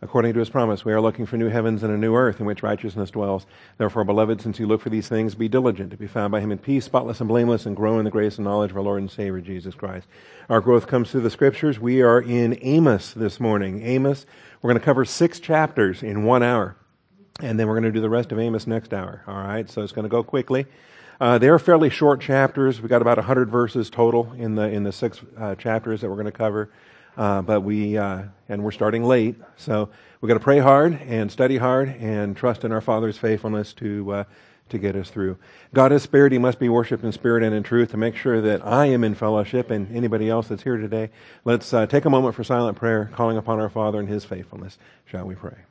according to his promise. We are looking for new heavens and a new earth in which righteousness dwells. Therefore, beloved, since you look for these things, be diligent to be found by him in peace, spotless and blameless, and grow in the grace and knowledge of our Lord and Savior, Jesus Christ. Our growth comes through the Scriptures. We are in Amos this morning. Amos, we're going to cover 6 chapters in 1 hour, and then we're going to do the rest of Amos next hour. All right, so it's going to go quickly. They are fairly short chapters. We've got about 100 verses total in the 6 chapters that we're going to cover. But we're starting late, so we've got to pray hard and study hard and trust in our Father's faithfulness to get us through. God is spirit; He must be worshipped in spirit and in truth. To make sure that I am in fellowship and anybody else that's here today, let's take a moment for silent prayer, calling upon our Father and His faithfulness. Shall we pray?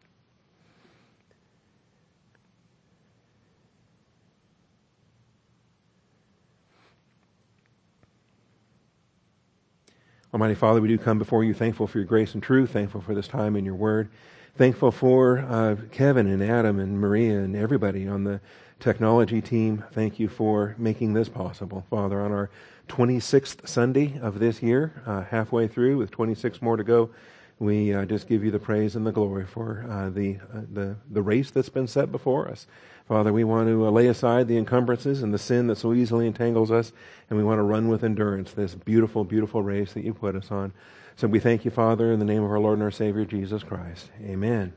Almighty Father, we do come before you thankful for your grace and truth, thankful for this time in your word, thankful for Kevin and Adam and Maria and everybody on the technology team. Thank you for making this possible. Father, on our 26th Sunday of this year, halfway through with 26 more to go, we just give you the praise and the glory for the race that's been set before us. Father, we want to lay aside the encumbrances and the sin that so easily entangles us, and we want to run with endurance this beautiful, beautiful race that you put us on. So we thank you, Father, in the name of our Lord and our Savior, Jesus Christ. Amen.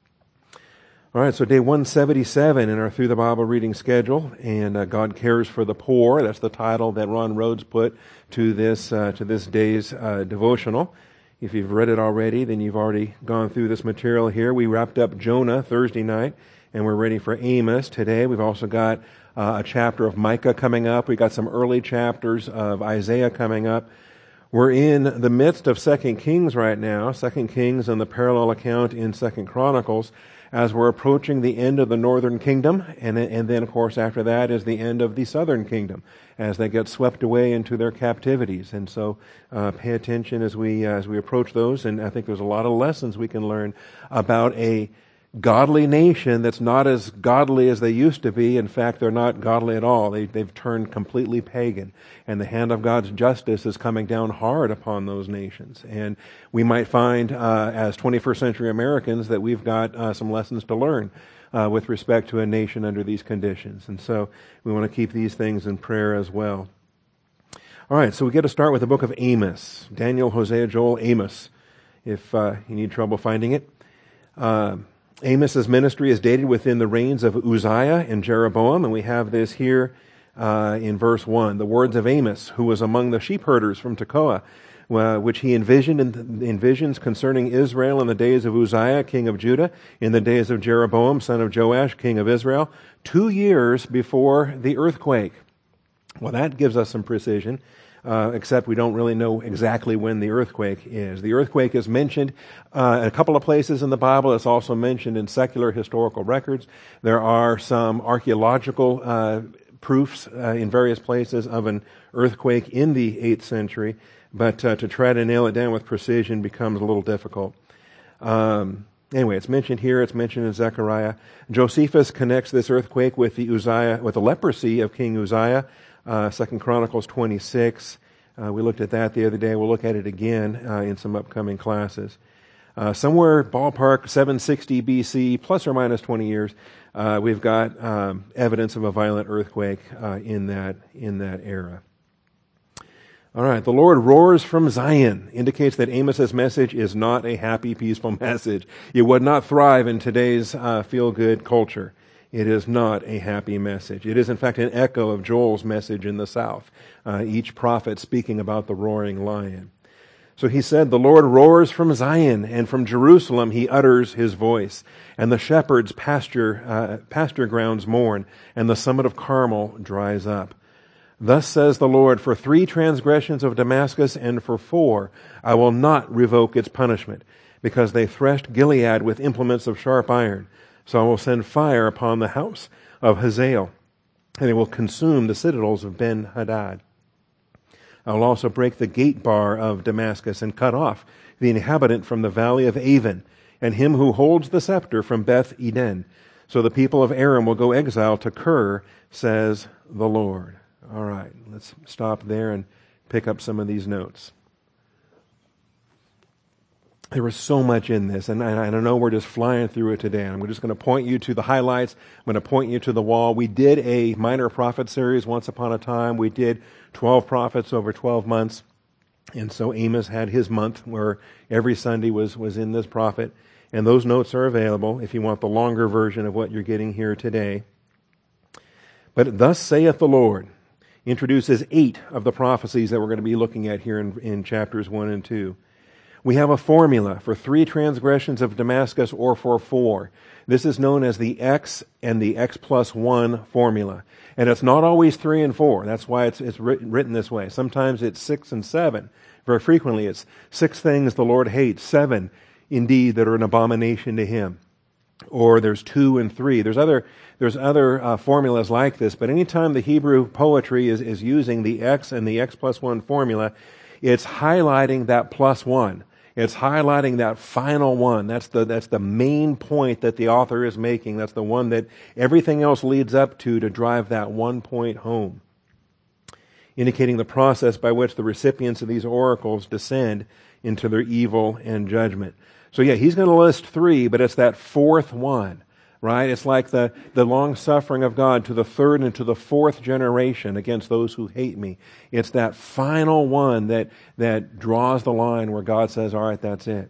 All right, so day 177 in our Through the Bible reading schedule, and God Cares for the Poor. That's the title that Ron Rhodes put to this day's devotional. If you've read it already, then you've already gone through this material here. We wrapped up Jonah Thursday night, and we're ready for Amos today. We've also got a chapter of Micah coming up. We've got some early chapters of Isaiah coming up. We're in the midst of 2 Kings right now, 2 Kings and the parallel account in 2 Chronicles, as we're approaching the end of the northern kingdom, and then, of course, after that is the end of the southern kingdom, as they get swept away into their captivities. And so pay attention as we approach those, and I think there's a lot of lessons we can learn about a godly nation that's not as godly as they used to be. In fact, they're not godly at all. They've turned completely pagan, and the hand of God's justice is coming down hard upon those nations. And we might find, as 21st century Americans, that we've got some lessons to learn with respect to a nation under these conditions. And so we want to keep these things in prayer as well. All right, so we get to start with the book of Amos. Daniel, Hosea, Joel, Amos, if you need trouble finding it. Amos's ministry is dated within the reigns of Uzziah and Jeroboam, and we have this here in verse 1. The words of Amos, who was among the sheep herders from Tekoa, which he envisioned in visions concerning Israel in the days of Uzziah, king of Judah, in the days of Jeroboam, son of Joash, king of Israel, 2 years before the earthquake. Well, that gives us some precision. Except we don't really know exactly when the earthquake is. The earthquake is mentioned in a couple of places in the Bible. It's also mentioned in secular historical records. There are some archaeological proofs in various places of an earthquake in the 8th century, but to try to nail it down with precision becomes a little difficult. Anyway, it's mentioned here. It's mentioned in Zechariah. Josephus connects this earthquake with the leprosy of King Uzziah. 2 Chronicles 26. We looked at that the other day. We'll look at it again in some upcoming classes. Somewhere ballpark 760 BC, plus or minus 20 years, we've got evidence of a violent earthquake in that era. All right, the Lord roars from Zion indicates that Amos's message is not a happy, peaceful message. It would not thrive in today's feel-good culture. It is not a happy message. It is, in fact, an echo of Joel's message in the south, each prophet speaking about the roaring lion. So he said, the Lord roars from Zion, and from Jerusalem he utters his voice. And the shepherds' pasture grounds mourn, and the summit of Carmel dries up. Thus says the Lord, for 3 transgressions of Damascus, and for 4 I will not revoke its punishment, because they threshed Gilead with implements of sharp iron. So I will send fire upon the house of Hazael, and it will consume the citadels of Ben-Hadad. I will also break the gate bar of Damascus and cut off the inhabitant from the valley of Avon, and him who holds the scepter from Beth-Eden. So the people of Aram will go exile to Kir, says the Lord. All right, let's stop there and pick up some of these notes. There was so much in this, and I know we're just flying through it today. I'm just going to point you to the highlights. I'm going to point you to the wall. We did a minor prophet series once upon a time. We did 12 prophets over 12 months. And so Amos had his month where every Sunday was in this prophet. And those notes are available if you want the longer version of what you're getting here today. But thus saith the Lord introduces 8 of the prophecies that we're going to be looking at here in chapters 1 and 2. We have a formula for 3 transgressions of Damascus or for 4. This is known as the X and the X plus 1 formula. And it's not always 3 and 4. That's why it's written this way. Sometimes it's 6 and 7. Very frequently it's 6 things the Lord hates, 7 indeed that are an abomination to him. Or there's 2 and 3. There's other formulas like this, but anytime the Hebrew poetry is using the X and the X plus 1 formula, it's highlighting that plus 1. It's highlighting that final one. That's the main point that the author is making. That's the one that everything else leads up to drive that one point home, indicating the process by which the recipients of these oracles descend into their evil and judgment. So yeah, he's going to list 3, but it's that 4th one, right? It's like the long suffering of God to the 3rd and to the 4th generation against those who hate me. It's that final one that draws the line where God says, all right, that's it.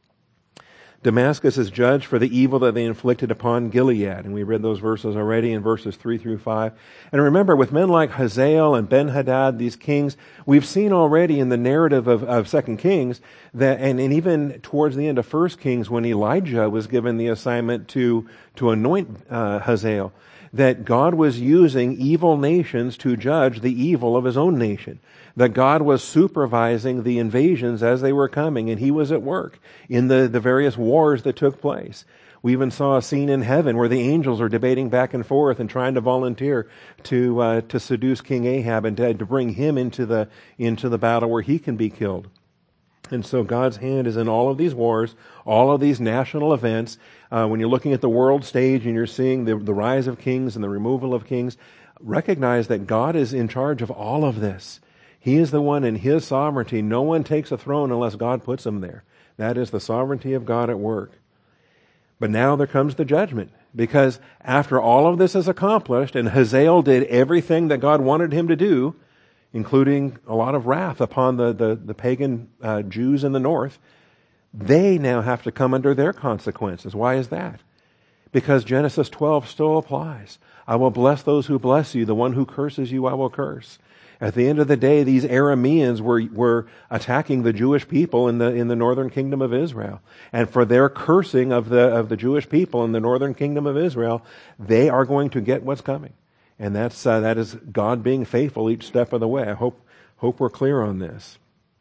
Damascus is judged for the evil that they inflicted upon Gilead. And we read those verses already in verses 3 through 5. And remember, with men like Hazael and Ben-Hadad, these kings, we've seen already in the narrative of 2 Kings, that, and even towards the end of 1 Kings, when Elijah was given the assignment to anoint Hazael, that God was using evil nations to judge the evil of his own nation. That God was supervising the invasions as they were coming, and he was at work in the various wars that took place. We even saw a scene in heaven where the angels are debating back and forth and trying to volunteer to seduce King Ahab and to bring him into the battle where he can be killed. And so God's hand is in all of these wars, all of these national events. When you're looking at the world stage and you're seeing the rise of kings and the removal of kings, recognize that God is in charge of all of this. He is the one in his sovereignty. No one takes a throne unless God puts him there. That is the sovereignty of God at work. But now there comes the judgment, because after all of this is accomplished and Hazael did everything that God wanted him to do, including a lot of wrath upon the pagan Jews in the north, they now have to come under their consequences. Why is that? Because Genesis 12 still applies. I will bless those who bless you. The one who curses you, I will curse. At the end of the day, these Arameans were attacking the Jewish people in the northern kingdom of Israel. And for their cursing of the Jewish people in the northern kingdom of Israel, they are going to get what's coming. And that is God being faithful each step of the way. I hope we're clear on this.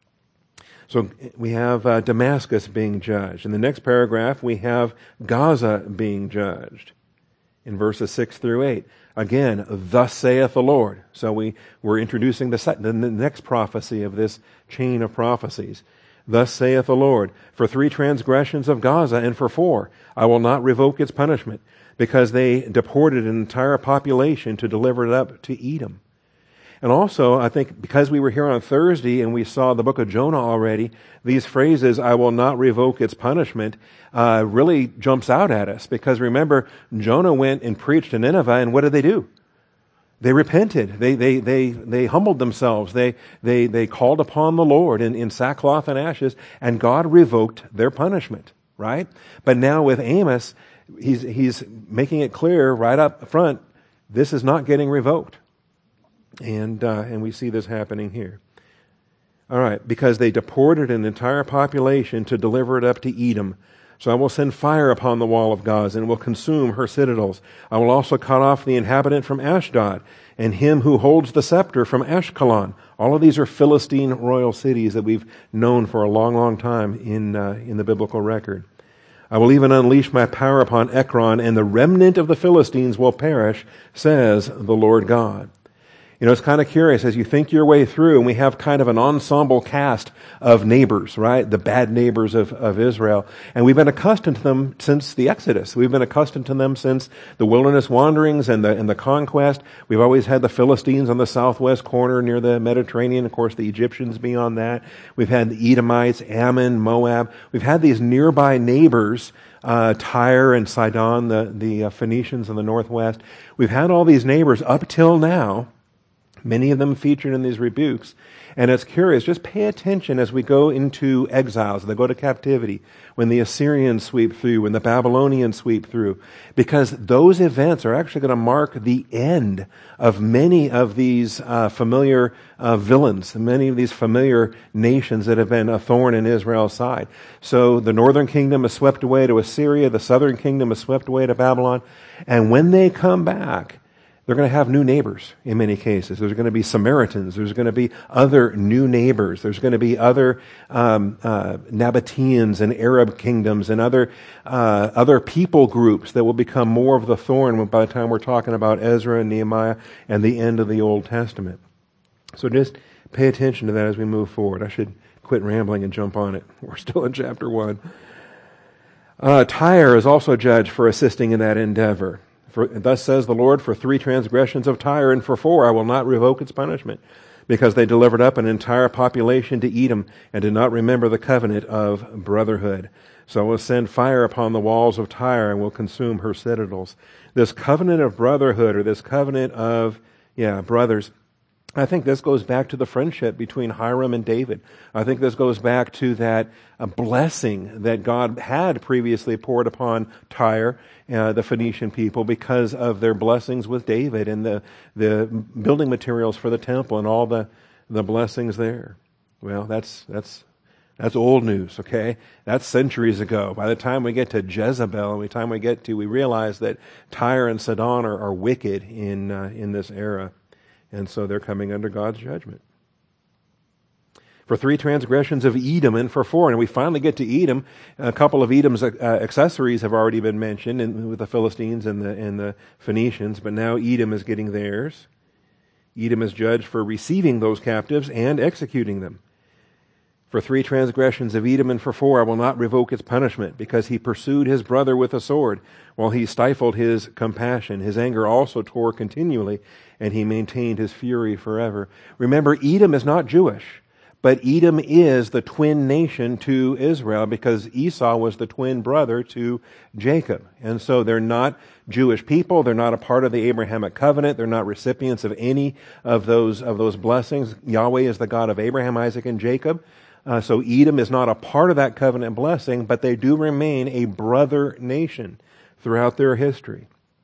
So we have Damascus being judged. In the next paragraph, we have Gaza being judged. In verses 6 through 8. Again, thus saith the Lord. So we're introducing the next prophecy of this chain of prophecies. Thus saith the Lord, for 3 transgressions of Gaza and for 4, I will not revoke its punishment, because they deported an entire population to deliver it up to Edom. And also, I think because we were here on Thursday and we saw the book of Jonah already, these phrases, I will not revoke its punishment, really jumps out at us. Because remember, Jonah went and preached to Nineveh, and what did they do? They repented. They humbled themselves. They called upon the Lord in sackcloth and ashes, and God revoked their punishment, right? But now with Amos, he's making it clear right up front, this is not getting revoked. And we see this happening here. All right, because they deported an entire population to deliver it up to Edom. So I will send fire upon the wall of Gaza and will consume her citadels. I will also cut off the inhabitant from Ashdod and him who holds the scepter from Ashkelon. All of these are Philistine royal cities that we've known for a long, long time in the biblical record. I will even unleash my power upon Ekron, and the remnant of the Philistines will perish, says the Lord God. You know, it's kind of curious as you think your way through, and we have kind of an ensemble cast of neighbors, right? The bad neighbors of Israel. And we've been accustomed to them since the Exodus. We've been accustomed to them since the wilderness wanderings and the conquest. We've always had the Philistines on the southwest corner near the Mediterranean. Of course, the Egyptians beyond that. We've had the Edomites, Ammon, Moab. We've had these nearby neighbors, Tyre and Sidon, the Phoenicians in the northwest. We've had all these neighbors up till now. Many of them featured in these rebukes. And it's curious, just pay attention as we go into exiles, they go to captivity, when the Assyrians sweep through, when the Babylonians sweep through, because those events are actually going to mark the end of many of these familiar villains, many of these familiar nations that have been a thorn in Israel's side. So the northern kingdom is swept away to Assyria, the southern kingdom is swept away to Babylon, and when they come back, they're going to have new neighbors in many cases. There's going to be Samaritans. There's going to be other new neighbors. There's going to be other Nabateans and Arab kingdoms and other people groups that will become more of the thorn by the time we're talking about Ezra and Nehemiah and the end of the Old Testament. So just pay attention to that as we move forward. I should quit rambling and jump on it. We're still in chapter 1. Tyre is also judged for assisting in that endeavor. Thus says the Lord, for 3 transgressions of Tyre, and for 4 I will not revoke its punishment, because they delivered up an entire population to Edom, and did not remember the covenant of brotherhood. So I will send fire upon the walls of Tyre, and will consume her citadels. This covenant of brotherhood, or this covenant of, brothers, I think this goes back to the friendship between Hiram and David. I think this goes back to that blessing that God had previously poured upon Tyre, the Phoenician people, because of their blessings with David and the building materials for the temple and all the blessings there. Well, that's old news, okay? That's centuries ago. By the time we get to Jezebel, and by the time we realize that Tyre and Sidon are wicked in this era. And so they're coming under God's judgment. For 3 transgressions of Edom, and for 4. And we finally get to Edom. A couple of Edom's accessories have already been mentioned with the Philistines and the Phoenicians, but now Edom is getting theirs. Edom is judged for receiving those captives and executing them. For 3 transgressions of Edom, and for 4 I will not revoke its punishment, because he pursued his brother with a sword, while he stifled his compassion. His anger also tore continually, and he maintained his fury forever. Remember, Edom is not Jewish, but Edom is the twin nation to Israel, because Esau was the twin brother to Jacob. And so they're not Jewish people. They're not a part of the Abrahamic covenant. They're not recipients of any of those blessings. Yahweh is the God of Abraham, Isaac, and Jacob. So Edom is not a part of that covenant blessing, but they do remain a brother nation throughout their history.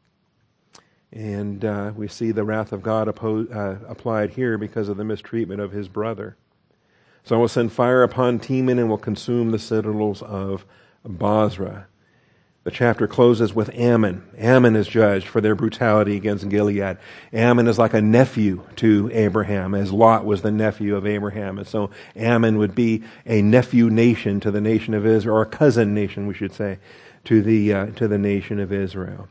And we see the wrath of God applied here because of the mistreatment of his brother. So I will send fire upon Teman and will consume the citadels of Bozrah. The chapter closes with Ammon. Ammon is judged for their brutality against Gilead. Ammon is like a nephew to Abraham, as Lot was the nephew of Abraham. And so Ammon would be a nephew nation to the nation of Israel, or a cousin nation, we should say, to the nation of Israel.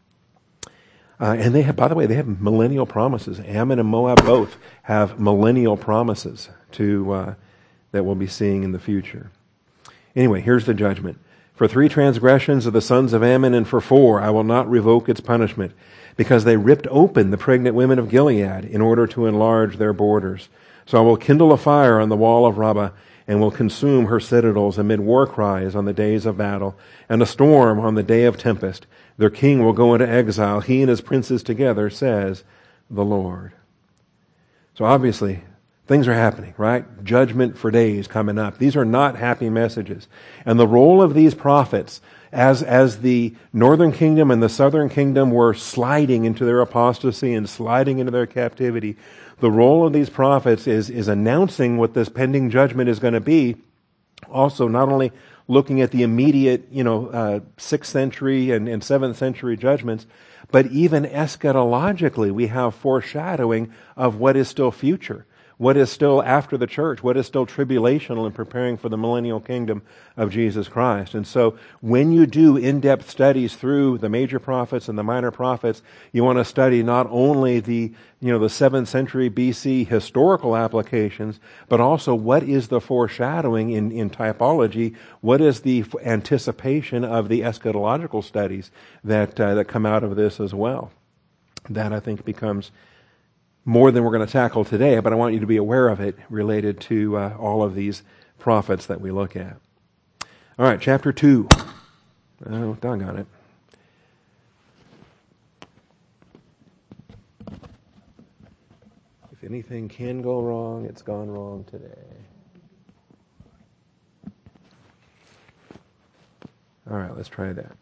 And they have, by the way, they have millennial promises. Ammon and Moab both have millennial promises that we'll be seeing in the future. Anyway, here's the judgment. For 3 transgressions of the sons of Ammon, and for 4 I will not revoke its punishment, because they ripped open the pregnant women of Gilead in order to enlarge their borders. So I will kindle a fire on the wall of Rabbah, and will consume her citadels amid war cries on the days of battle, and a storm on the day of tempest. Their king will go into exile, he and his princes together, says the Lord. So obviously, things are happening, right? Judgment for days coming up. These are not happy messages. And the role of these prophets, as the northern kingdom and the southern kingdom were sliding into their apostasy and sliding into their captivity, the role of these prophets is announcing what this pending judgment is going to be. Also, not only looking at the immediate, 6th century and 7th century judgments, but even eschatologically, we have foreshadowing of what is still future. what is still after the church, what is still tribulational and preparing for the millennial kingdom of Jesus Christ. And so when you do in-depth studies through the major prophets and the minor prophets, you want to study not only the 7th century BC historical applications, but also what is the foreshadowing in typology, what is the anticipation of the eschatological studies that come out of this as well. That, I think, becomes more than we're going to tackle today, but I want you to be aware of it related to all of these prophets that we look at. All right, chapter 2. Oh, doggone it. If anything can go wrong, it's gone wrong today. All right, let's try that.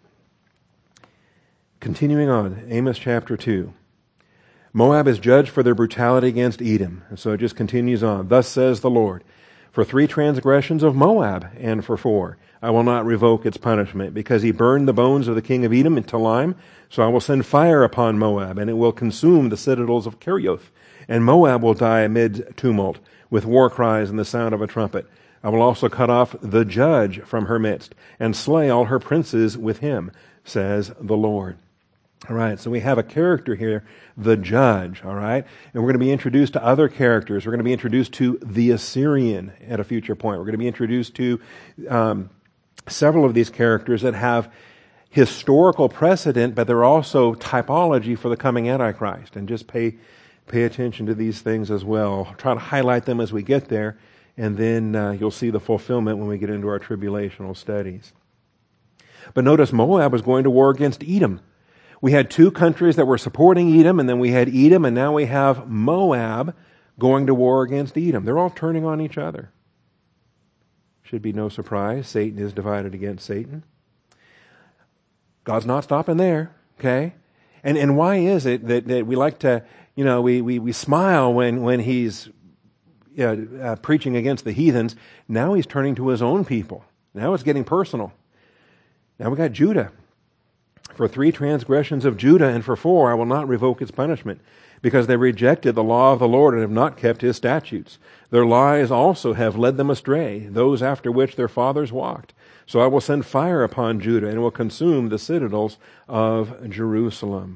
Continuing on, Amos chapter 2. Moab is judged for their brutality against Edom. And so it just continues on. Thus says the Lord, for 3 transgressions of Moab, and for 4, I will not revoke its punishment, because he burned the bones of the king of Edom into lime. So I will send fire upon Moab, and it will consume the citadels of Kerioth. And Moab will die amid tumult, with war cries and the sound of a trumpet. I will also cut off the judge from her midst, and slay all her princes with him, says the Lord. All right, so we have a character here, the judge, all right? And we're going to be introduced to other characters. We're going to be introduced to the Assyrian at a future point. We're going to be introduced to several of these characters that have historical precedent, but they're also typology for the coming Antichrist. And just pay attention to these things as well. I'll try to highlight them as we get there, and then you'll see the fulfillment when we get into our tribulational studies. But notice Moab was going to war against Edom. We had 2 countries that were supporting Edom, and then we had Edom, and now we have Moab going to war against Edom. They're all turning on each other. Should be no surprise. Satan is divided against Satan. God's not stopping there, okay? And why is it that we like to, we smile when he's preaching against the heathens? Now he's turning to his own people. Now it's getting personal. Now we got Judah. For 3 transgressions of Judah, and for 4, I will not revoke its punishment, because they rejected the law of the Lord and have not kept his statutes. Their lies also have led them astray, those after which their fathers walked. So I will send fire upon Judah, and will consume the citadels of Jerusalem.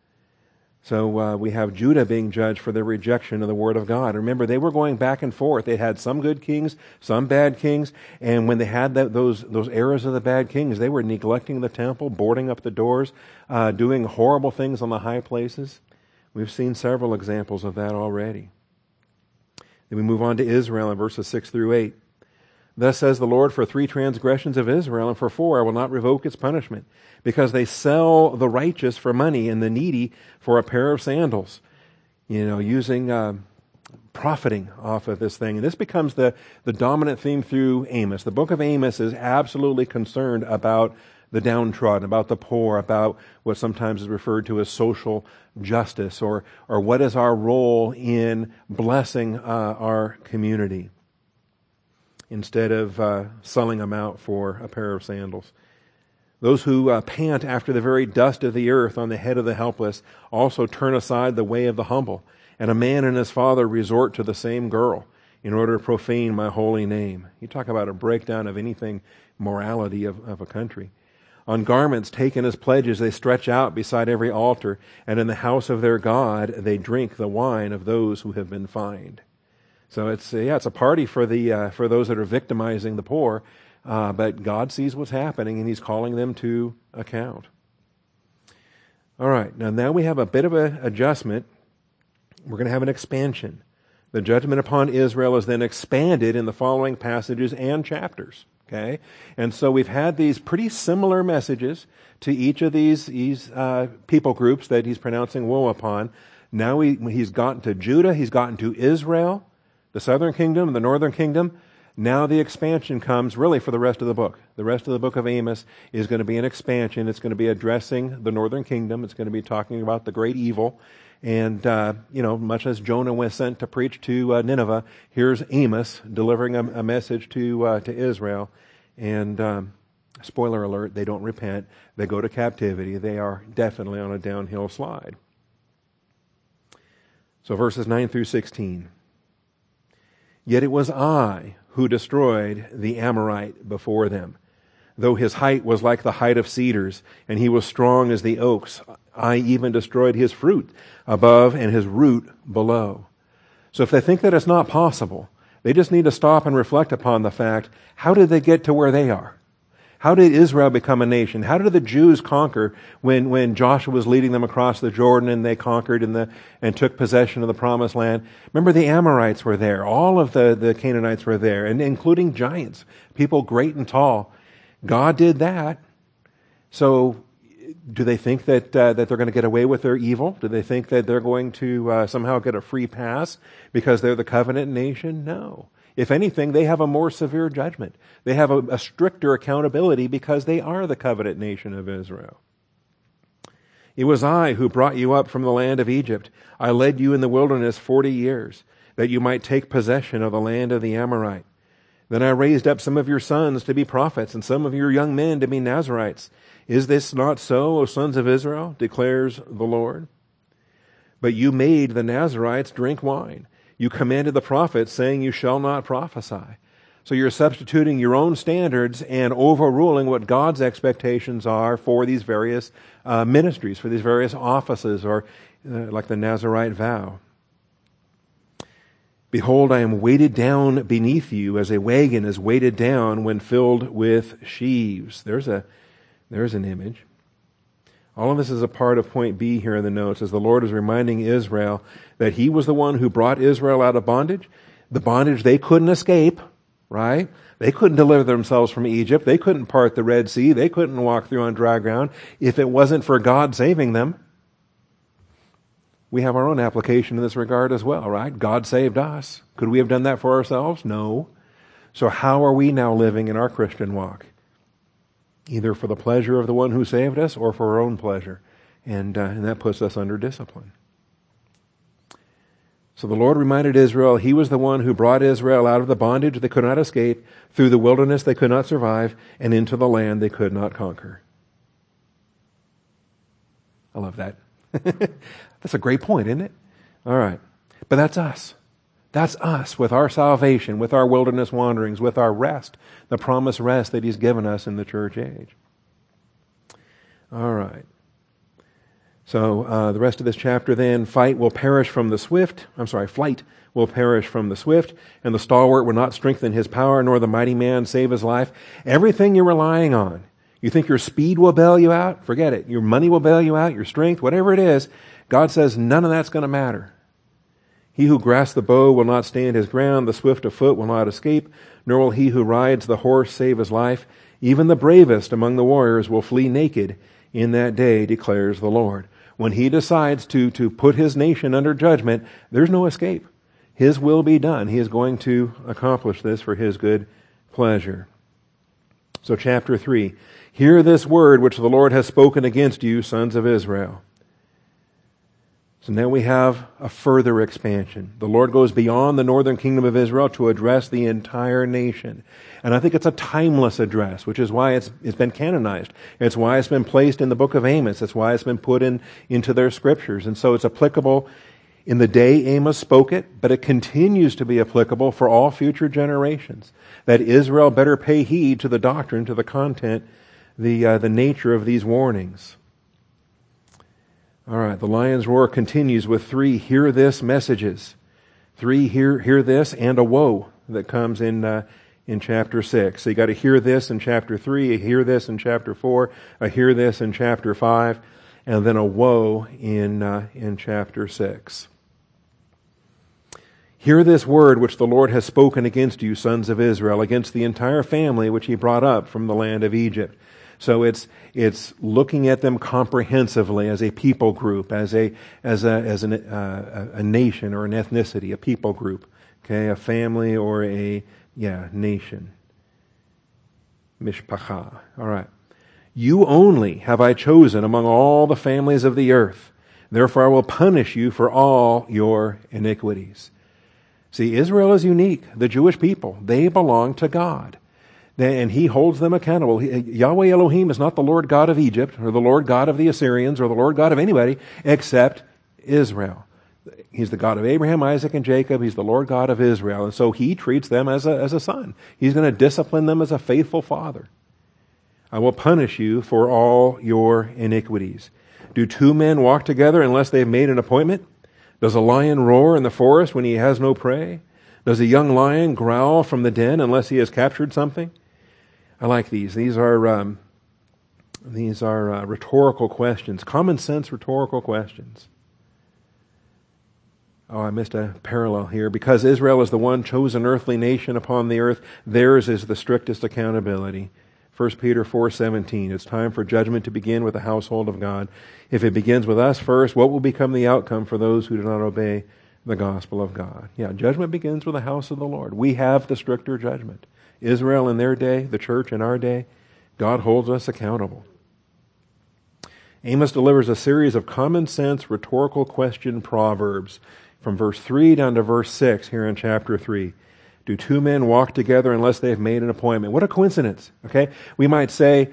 So we have Judah being judged for their rejection of the word of God. Remember, they were going back and forth. They had some good kings, some bad kings, and when they had those eras of the bad kings, they were neglecting the temple, boarding up the doors, doing horrible things on the high places. We've seen several examples of that already. Then we move on to Israel in verses 6 through 8. Thus says the Lord, for 3 transgressions of Israel, and for 4 I will not revoke its punishment, because they sell the righteous for money and the needy for a pair of sandals, using profiting off of this thing. And this becomes the dominant theme through Amos. The book of Amos is absolutely concerned about the downtrodden, about the poor, about what sometimes is referred to as social justice, or what is our role in blessing our community, instead of selling them out for a pair of sandals. Those who pant after the very dust of the earth on the head of the helpless also turn aside the way of the humble. And a man and his father resort to the same girl in order to profane my holy name. You talk about a breakdown of anything morality of a country. On garments taken as pledges they stretch out beside every altar, and in the house of their God they drink the wine of those who have been fined. So it's a party for those that are victimizing the poor, but God sees what's happening and he's calling them to account. All right, now we have a bit of an adjustment. We're going to have an expansion. The judgment upon Israel is then expanded in the following passages and chapters. Okay, and so we've had these pretty similar messages to each of these people groups that he's pronouncing woe upon. Now he's gotten to Judah, he's gotten to Israel, the southern kingdom, the northern kingdom. Now the expansion comes really for the rest of the book. The rest of the book of Amos is going to be an expansion. It's going to be addressing the northern kingdom. It's going to be talking about the great evil. And, much as Jonah was sent to preach to Nineveh, here's Amos delivering a message to Israel. And spoiler alert, they don't repent. They go to captivity. They are definitely on a downhill slide. So verses 9 through 16. Yet it was I who destroyed the Amorite before them. Though his height was like the height of cedars, and he was strong as the oaks, I even destroyed his fruit above and his root below. So if they think that it's not possible, they just need to stop and reflect upon the fact, how did they get to where they are? How did Israel become a nation? How did the Jews conquer when Joshua was leading them across the Jordan and they conquered and took possession of the promised land? Remember, the Amorites were there. All of the Canaanites were there, and including giants, people great and tall. God did that. So do they think that they're going to get away with their evil? Do they think that they're going to somehow get a free pass because they're the covenant nation? No. If anything, they have a more severe judgment. They have a stricter accountability because they are the covenant nation of Israel. It was I who brought you up from the land of Egypt. I led you in the wilderness 40 years, that you might take possession of the land of the Amorite. Then I raised up some of your sons to be prophets, and some of your young men to be Nazirites. Is this not so, O sons of Israel? Declares the Lord. But you made the Nazirites drink wine. You commanded the prophets, saying, you shall not prophesy. So you're substituting your own standards and overruling what God's expectations are for these various ministries, for these various offices, or like the Nazirite vow. Behold, I am weighted down beneath you as a wagon is weighted down when filled with sheaves. There's an image. All of this is a part of point B here in the notes, as the Lord is reminding Israel that He was the one who brought Israel out of bondage. The bondage they couldn't escape, right? They couldn't deliver themselves from Egypt. They couldn't part the Red Sea. They couldn't walk through on dry ground if it wasn't for God saving them. We have our own application in this regard as well, right? God saved us. Could we have done that for ourselves? No. So how are we now living in our Christian walk? Either for the pleasure of the one who saved us or for our own pleasure. And that puts us under discipline. So the Lord reminded Israel He was the one who brought Israel out of the bondage they could not escape, through the wilderness they could not survive, and into the land they could not conquer. I love that. That's a great point, isn't it? All right. But that's us. That's us with our salvation, with our wilderness wanderings, with our rest, the promised rest that He's given us in the church age. All right. So the rest of this chapter then, flight will perish from the swift, and the stalwart will not strengthen his power, nor the mighty man save his life. Everything you're relying on, you think your speed will bail you out? Forget it. Your money will bail you out, your strength, whatever it is. God says none of that's going to matter. He who grasps the bow will not stand his ground, the swift of foot will not escape, nor will he who rides the horse save his life. Even the bravest among the warriors will flee naked in that day, declares the Lord. When He decides to put His nation under judgment, there's no escape. His will be done. He is going to accomplish this for His good pleasure. So chapter 3, hear this word which the Lord has spoken against you, sons of Israel. So now we have a further expansion. The Lord goes beyond the northern kingdom of Israel to address the entire nation. And I think it's a timeless address, which is why it's been canonized. It's why it's been placed in the book of Amos. It's why it's been put into their scriptures. And so it's applicable in the day Amos spoke it, but it continues to be applicable for all future generations. That Israel better pay heed to the doctrine, to the content, the nature of these warnings. All right, the lion's roar continues with 3 hear this messages. 3 hear this, and a woe that comes in chapter 6. So you got to hear this in chapter 3, a hear this in chapter 4, a hear this in chapter 5, and then a woe in chapter 6. Hear this word which the Lord has spoken against you, sons of Israel, against the entire family which He brought up from the land of Egypt. So it's looking at them comprehensively as a people group, as a nation or an ethnicity, a people group, okay, a family or a nation. Mishpacha. All right. You only have I chosen among all the families of the earth. Therefore I will punish you for all your iniquities. See, Israel is unique. The Jewish people, they belong to God. And He holds them accountable. Yahweh Elohim is not the Lord God of Egypt or the Lord God of the Assyrians or the Lord God of anybody except Israel. He's the God of Abraham, Isaac, and Jacob. He's the Lord God of Israel. And so he treats them as a son. He's going to discipline them as a faithful father. I will punish you for all your iniquities. Do two men walk together unless they've made an appointment? Does a lion roar in the forest when he has no prey? Does a young lion growl from the den unless he has captured something? I like these. These are rhetorical questions, common sense rhetorical questions. Oh, I missed a parallel here. Because Israel is the one chosen earthly nation upon the earth, theirs is the strictest accountability. 1 Peter 4:17, it's time for judgment to begin with the household of God. If it begins with us first, what will become the outcome for those who do not obey the gospel of God? Yeah, judgment begins with the house of the Lord. We have the stricter judgment. Israel in their day, the church in our day, God holds us accountable. Amos delivers a series of common sense rhetorical question proverbs from verse 3 down to verse 6 here in chapter 3. Do two men walk together unless they've made an appointment? What a coincidence, okay? We might say,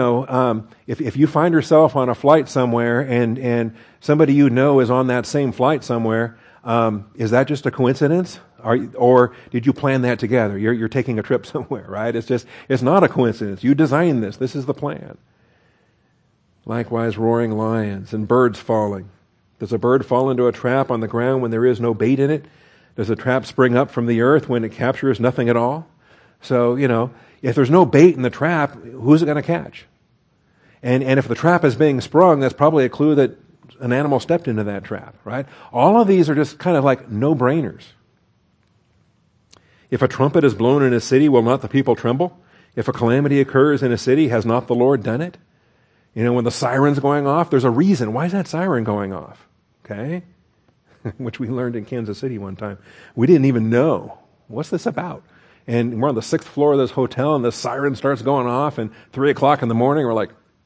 if you find yourself on a flight somewhere and somebody you know is on that same flight somewhere, is that just a coincidence? Or did you plan that together? You're taking a trip somewhere, right? It's not a coincidence. You designed this. This is the plan. Likewise, roaring lions and birds falling. Does a bird fall into a trap on the ground when there is no bait in it? Does a trap spring up from the earth when it captures nothing at all? So, if there's no bait in the trap, who's it going to catch? And if the trap is being sprung, that's probably a clue that an animal stepped into that trap, right? All of these are just kind of like no-brainers. If a trumpet is blown in a city, will not the people tremble? If a calamity occurs in a city, has not the Lord done it? When the siren's going off, there's a reason. Why is that siren going off? Okay? Which we learned in Kansas City one time. We didn't even know. What's this about? And we're on the 6th floor of this hotel, and the siren starts going off, and 3 o'clock in the morning, we're like,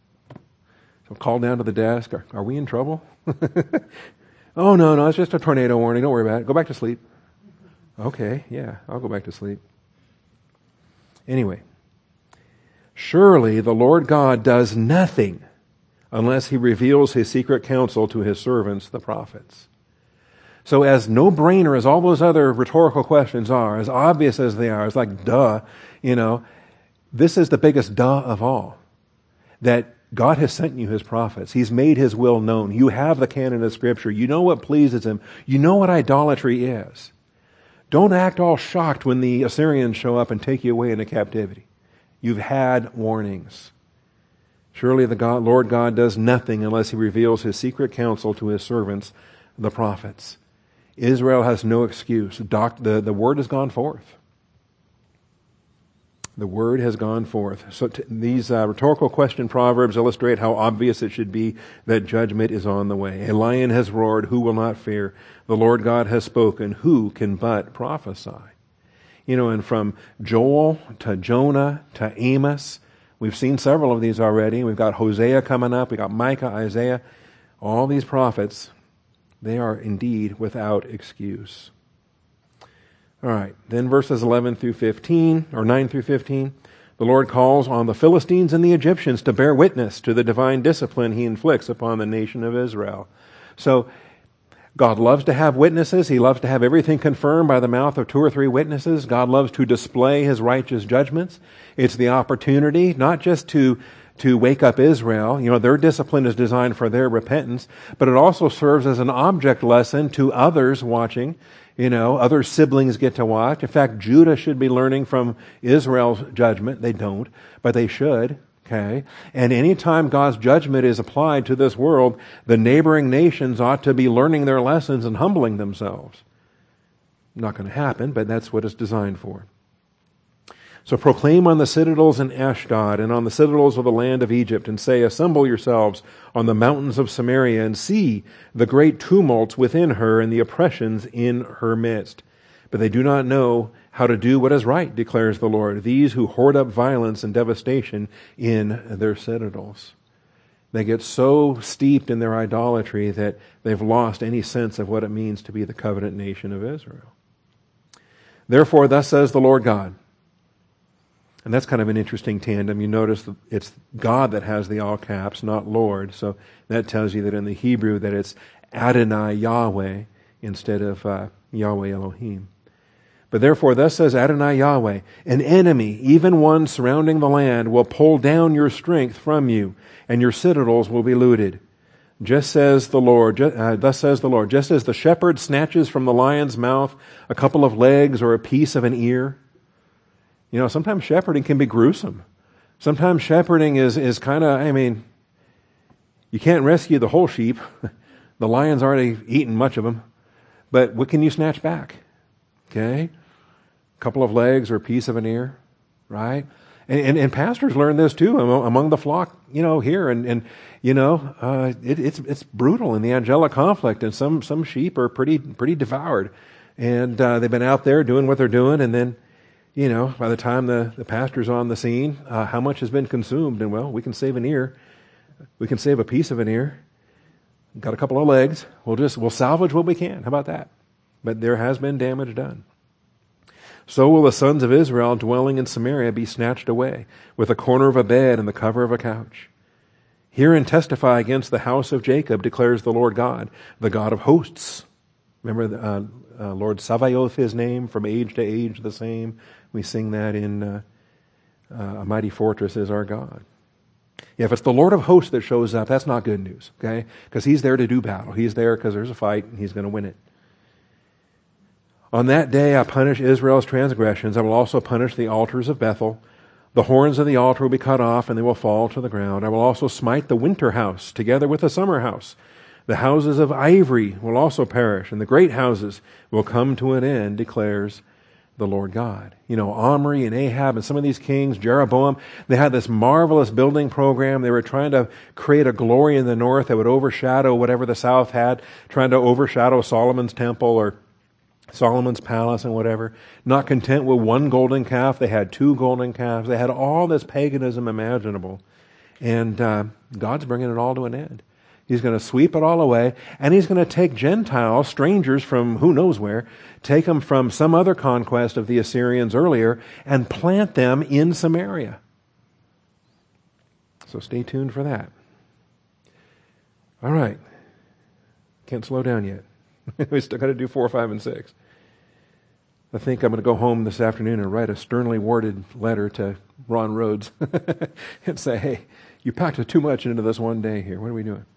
so call down to the desk. Are we in trouble? Oh, no, it's just a tornado warning. Don't worry about it. Go back to sleep. Okay, yeah, I'll go back to sleep. Anyway, surely the Lord God does nothing unless he reveals his secret counsel to his servants, the prophets. So as no-brainer as all those other rhetorical questions are, as obvious as they are, it's like, duh, this is the biggest duh of all. That God has sent you his prophets. He's made his will known. You have the canon of Scripture. You know what pleases him. You know what idolatry is. Don't act all shocked when the Assyrians show up and take you away into captivity. You've had warnings. Surely the Lord God does nothing unless he reveals his secret counsel to his servants, the prophets. Israel has no excuse. The word has gone forth. The word has gone forth. So these rhetorical question proverbs illustrate how obvious it should be that judgment is on the way. A lion has roared, who will not fear? The Lord God has spoken, who can but prophesy? And from Joel to Jonah to Amos, we've seen several of these already. We've got Hosea coming up. We've got Micah, Isaiah. All these prophets, they are indeed without excuse. All right, then verses 11 through 15, or 9 through 15, the Lord calls on the Philistines and the Egyptians to bear witness to the divine discipline he inflicts upon the nation of Israel. So God loves to have witnesses. He loves to have everything confirmed by the mouth of 2 or 3 witnesses. God loves to display his righteous judgments. It's the opportunity not just to wake up Israel. Their discipline is designed for their repentance, but it also serves as an object lesson to others watching. Other siblings get to watch. In fact, Judah should be learning from Israel's judgment. They don't, but they should. Okay? And anytime God's judgment is applied to this world, the neighboring nations ought to be learning their lessons and humbling themselves. Not going to happen, but that's what it's designed for. So proclaim on the citadels in Ashdod and on the citadels of the land of Egypt, and say, assemble yourselves on the mountains of Samaria, and see the great tumults within her and the oppressions in her midst. But they do not know how to do what is right, declares the Lord, these who hoard up violence and devastation in their citadels. They get so steeped in their idolatry that they've lost any sense of what it means to be the covenant nation of Israel. Therefore, thus says the Lord God. And that's kind of an interesting tandem. You notice that it's God that has the all caps, not Lord. So that tells you that in the Hebrew that it's Adonai Yahweh. instead of Yahweh Elohim. But therefore, thus says Adonai Yahweh, an enemy, even one surrounding the land, will pull down your strength from you, and your citadels will be looted. Just says the Lord, thus says the Lord, just as the shepherd snatches from the lion's mouth a couple of legs or a piece of an ear. You know, sometimes shepherding can be gruesome. Sometimes shepherding is kind of, you can't rescue the whole sheep. The lion's already eaten much of them. But what can you snatch back? Okay? A couple of legs or a piece of an ear, right? And pastors learn this too among the flock, here. It's brutal in the angelic conflict, and some sheep are pretty devoured. And they've been out there doing what they're doing, and then, by the time the pastor's on the scene, how much has been consumed? And well, we can save an ear. We can save a piece of an ear. Got a couple of legs. We'll salvage what we can. How about that? But there has been damage done. So will the sons of Israel dwelling in Samaria be snatched away, with a corner of a bed and the cover of a couch. Hear and testify against the house of Jacob, declares the Lord God, the God of hosts. Remember, Lord Sabaoth, his name, from age to age the same. We sing that in A Mighty Fortress is Our God. Yeah, if it's the Lord of hosts that shows up, that's not good news, okay? Because he's there to do battle. He's there because there's a fight, and he's going to win it. On that day I punish Israel's transgressions. I will also punish the altars of Bethel. The horns of the altar will be cut off, and they will fall to the ground. I will also smite the winter house together with the summer house. The houses of ivory will also perish, and the great houses will come to an end, declares the Lord God. Omri and Ahab and some of these kings, Jeroboam, they had this marvelous building program. They were trying to create a glory in the north that would overshadow whatever the south had, trying to overshadow Solomon's temple or Solomon's palace and whatever. Not content with one golden calf, they had 2 golden calves. They had all this paganism imaginable. And God's bringing it all to an end. He's going to sweep it all away, and he's going to take Gentiles, strangers from who knows where, take them from some other conquest of the Assyrians earlier, and plant them in Samaria. So stay tuned for that. All right. Can't slow down yet. We still got to do 4, 5, and 6. I think I'm going to go home this afternoon and write a sternly worded letter to Ron Rhodes and say, hey, you packed too much into this one day here. What are we doing?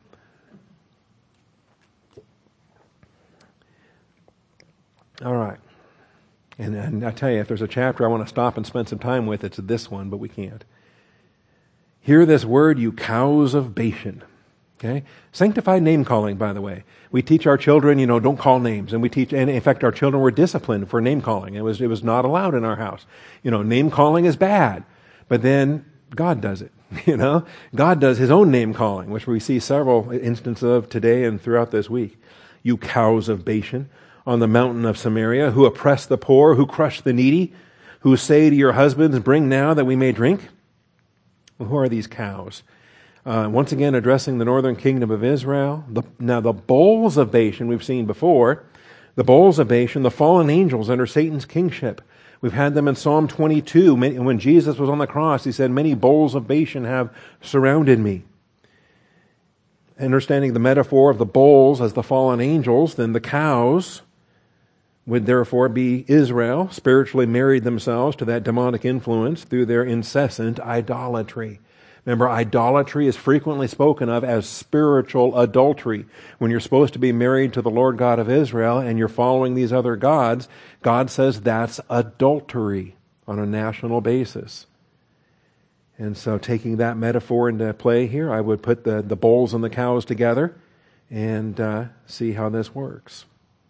All right. And I tell you, if there's a chapter I want to stop and spend some time with, it's this one, but we can't. Hear this word, you cows of Bashan. Okay? Sanctified name calling, by the way. We teach our children, don't call names. And in fact, our children were disciplined for name calling. It was not allowed in our house. Name calling is bad. But then God does it. God does his own name calling, which we see several instances of today and throughout this week. You cows of Bashan, on the mountain of Samaria, who oppress the poor, who crush the needy, who say to your husbands, bring now that we may drink. Well, who are these cows? Once again, addressing the northern kingdom of Israel. Now, the bowls of Bashan, we've seen before. The bowls of Bashan, the fallen angels under Satan's kingship. We've had them in Psalm 22. When Jesus was on the cross, he said, many bowls of Bashan have surrounded me. Understanding the metaphor of the bowls as the fallen angels, then the cows would therefore be Israel, spiritually married themselves to that demonic influence through their incessant idolatry. Remember, idolatry is frequently spoken of as spiritual adultery. When you're supposed to be married to the Lord God of Israel and you're following these other gods, God says that's adultery on a national basis. And so taking that metaphor into play here, I would put the bulls and the cows together and see how this works.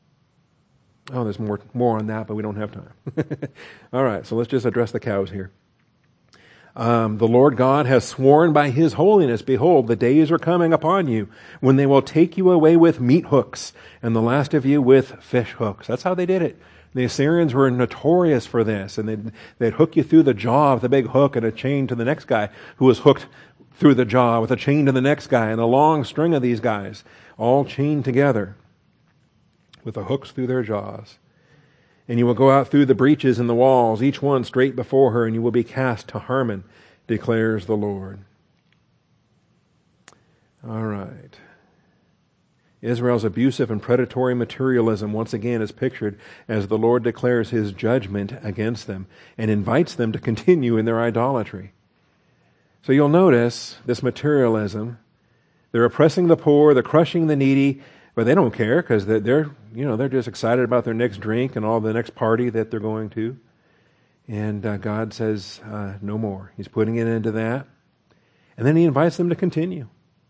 Oh, there's more on that, but we don't have time. All right, so let's just address the cows here. The Lord God has sworn by his holiness, behold, the days are coming upon you when they will take you away with meat hooks, and the last of you with fish hooks. That's how they did it. The Assyrians were notorious for this, and they'd hook you through the jaw with a big hook and a chain to the next guy who was hooked through the jaw with a chain to the next guy, and a long string of these guys, all chained together with the hooks through their jaws. And you will go out through the breaches in the walls, each one straight before her, and you will be cast to Harmon, declares the Lord. All right. Israel's abusive and predatory materialism once again is pictured as the Lord declares his judgment against them and invites them to continue in their idolatry. So you'll notice this materialism. They're oppressing the poor, they're crushing the needy, but they don't care because they're just excited about their next drink and all the next party that they're going to. And God says, no more. He's putting an end to that. And then he invites them to continue.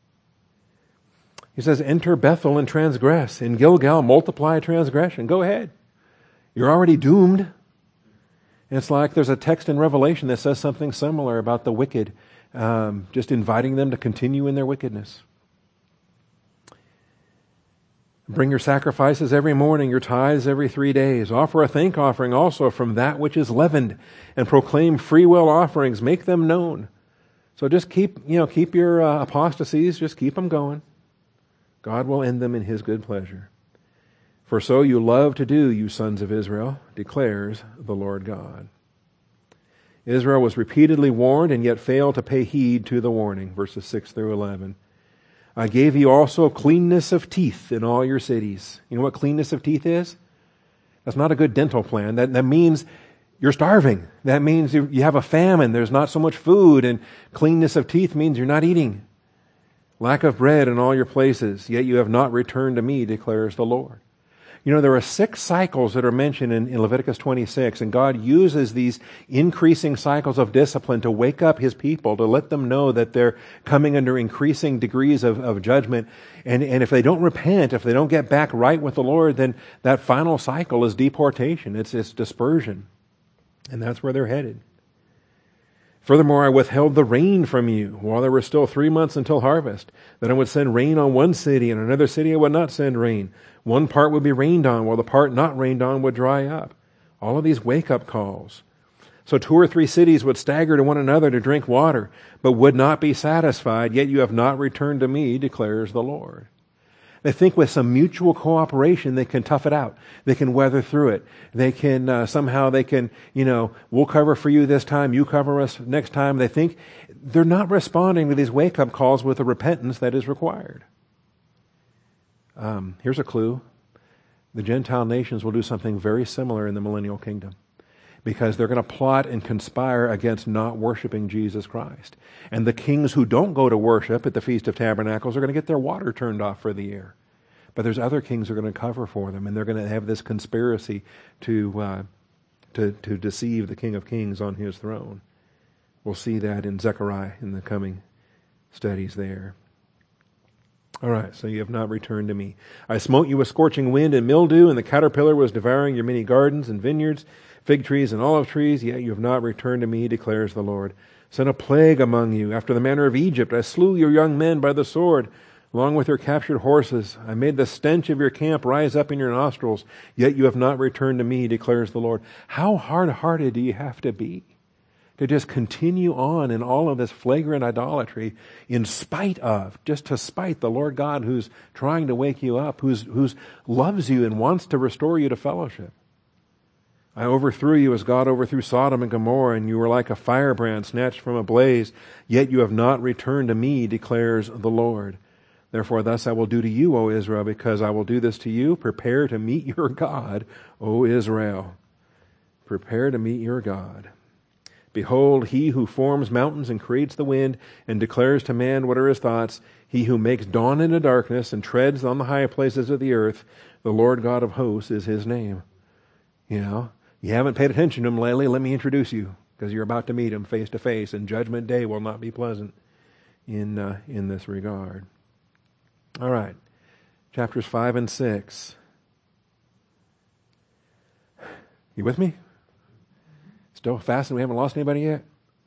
He says, enter Bethel and transgress. In Gilgal, multiply transgression. Go ahead. You're already doomed. And it's like there's a text in Revelation that says something similar about the wicked, just inviting them to continue in their wickedness. Bring your sacrifices every morning, your tithes every 3 days. Offer a thank offering also from that which is leavened, and proclaim free will offerings. Make them known. So just keep your apostasies, just keep them going. God will end them in his good pleasure. For so you love to do, you sons of Israel, declares the Lord God. Israel was repeatedly warned and yet failed to pay heed to the warning, verses 6 through 11. I gave you also cleanness of teeth in all your cities. You know what cleanness of teeth is? That's not a good dental plan. That means you're starving. That means you have a famine. There's not so much food. And cleanness of teeth means you're not eating. Lack of bread in all your places, yet you have not returned to me, declares the Lord. You know, there are 6 cycles that are mentioned in Leviticus 26, and God uses these increasing cycles of discipline to wake up his people, to let them know that they're coming under increasing degrees of judgment. And if they don't repent, if they don't get back right with the Lord, then that final cycle is deportation. It's dispersion. And that's where they're headed. Furthermore, I withheld the rain from you while there were still 3 months until harvest. Then I would send rain on one city, and another city I would not send rain. One part would be rained on, while the part not rained on would dry up. All of these wake-up calls. So 2 or 3 cities would stagger to one another to drink water, but would not be satisfied, yet you have not returned to me, declares the Lord. They think with some mutual cooperation they can tough it out. They can weather through it. They can, we'll cover for you this time, you cover us next time. They think they're not responding to these wake-up calls with the repentance that is required. Here's a clue. The Gentile nations will do something very similar in the millennial kingdom, because they're going to plot and conspire against not worshiping Jesus Christ. And the kings who don't go to worship at the Feast of Tabernacles are going to get their water turned off for the year. But there's other kings who are going to cover for them, and they're going to have this conspiracy to deceive the King of Kings on his throne. We'll see that in Zechariah in the coming studies there. All right, so you have not returned to me. I smote you with scorching wind and mildew, and the caterpillar was devouring your many gardens and vineyards, fig trees and olive trees, yet you have not returned to me, declares the Lord. Sent a plague among you, after the manner of Egypt. I slew your young men by the sword, along with your captured horses. I made the stench of your camp rise up in your nostrils, yet you have not returned to me, declares the Lord. How hard-hearted do you have to be to just continue on in all of this flagrant idolatry in spite of, just to spite the Lord God who's trying to wake you up, who's loves you and wants to restore you to fellowship? I overthrew you as God overthrew Sodom and Gomorrah, and you were like a firebrand snatched from a blaze, yet you have not returned to me, declares the Lord. Therefore thus I will do to you, O Israel, because I will do this to you. Prepare to meet your God, O Israel. Prepare to meet your God. Behold, he who forms mountains and creates the wind and declares to man what are his thoughts, he who makes dawn into darkness and treads on the high places of the earth, the Lord God of hosts is his name. You know, you haven't paid attention to him lately, let me introduce you, because you're about to meet him face to face, and judgment day will not be pleasant in this regard. All right, chapters 5 and 6. You with me? Still fast and we haven't lost anybody yet?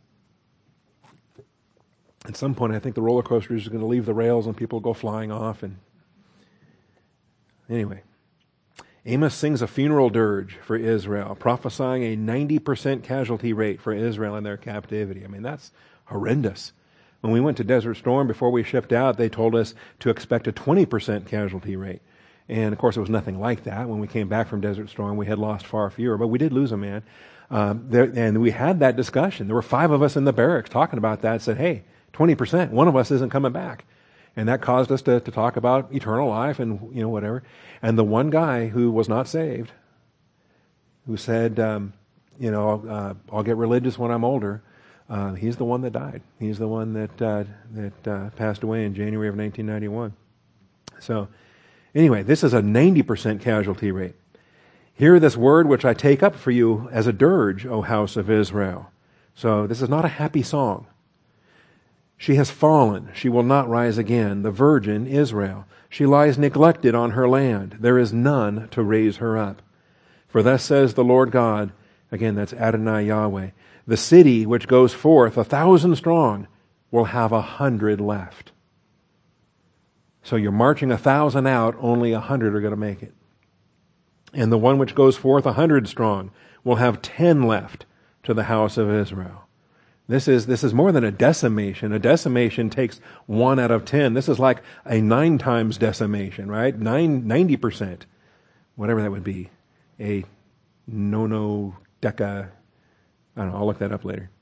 At some point, I think the roller coaster is going to leave the rails and people go flying off. And anyway, Amos sings a funeral dirge for Israel, prophesying a 90% casualty rate for Israel in their captivity. I mean, that's horrendous. When we went to Desert Storm, before we shipped out, they told us to expect a 20% casualty rate. And of course, it was nothing like that. When we came back from Desert Storm, we had lost far fewer, but we did lose a man. And we had that discussion. There were 5 of us in the barracks talking about that. Said, hey, 20%, one of us isn't coming back. And that caused us to talk about eternal life and, whatever. And the one guy who was not saved, who said, I'll get religious when I'm older, he's the one that died. He's the one that passed away in January of 1991. So, anyway, this is a 90% casualty rate. Hear this word which I take up for you as a dirge, O house of Israel. So this is not a happy song. She has fallen. She will not rise again. The virgin Israel. She lies neglected on her land. There is none to raise her up. For thus says the Lord God, again, that's Adonai Yahweh, the city which goes forth 1,000 strong will have 100 left. So you're marching 1,000 out, only 100 are going to make it. And the one which goes forth 100 strong will have 10 left to the house of Israel. This is more than a decimation. A decimation takes 1 out of 10. This is like a 9 times decimation, right? 90%, whatever that would be. A nono-deca, I don't know, I'll look that up later.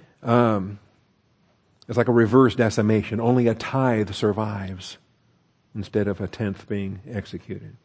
It's like a reverse decimation. Only a tithe survives instead of a tenth being executed.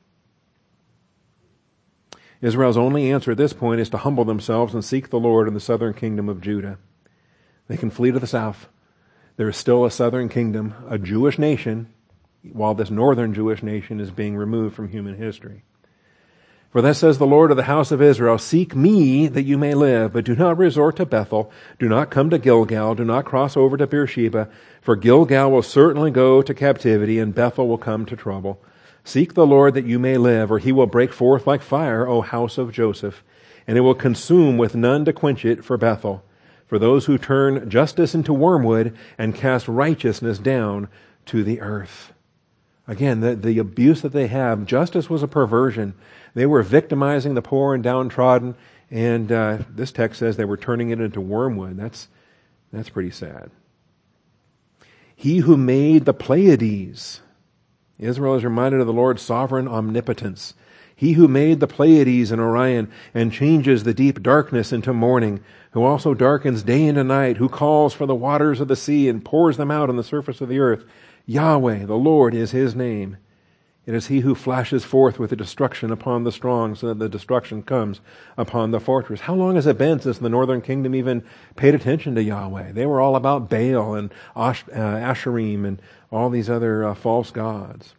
Israel's only answer at this point is to humble themselves and seek the Lord in the southern kingdom of Judah. They can flee to the south. There is still a southern kingdom, a Jewish nation, while this northern Jewish nation is being removed from human history. For thus says the Lord of the house of Israel, seek me that you may live, but do not resort to Bethel. Do not come to Gilgal. Do not cross over to Beersheba. For Gilgal will certainly go to captivity, and Bethel will come to trouble. Seek the Lord that you may live, or he will break forth like fire, O house of Joseph, and it will consume with none to quench it for Bethel. For those who turn justice into wormwood and cast righteousness down to the earth. Again, the abuse that they have, justice was a perversion. They were victimizing the poor and downtrodden, and this text says they were turning it into wormwood. That's pretty sad. He who made the Pleiades. Israel is reminded of the Lord's sovereign omnipotence. He who made the Pleiades and Orion and changes the deep darkness into morning, who also darkens day into night, who calls for the waters of the sea and pours them out on the surface of the earth. Yahweh, the Lord, is his name. It is he who flashes forth with the destruction upon the strong so that the destruction comes upon the fortress. How long has it been since the northern kingdom even paid attention to Yahweh? They were all about Baal and Asherim and all these other false gods.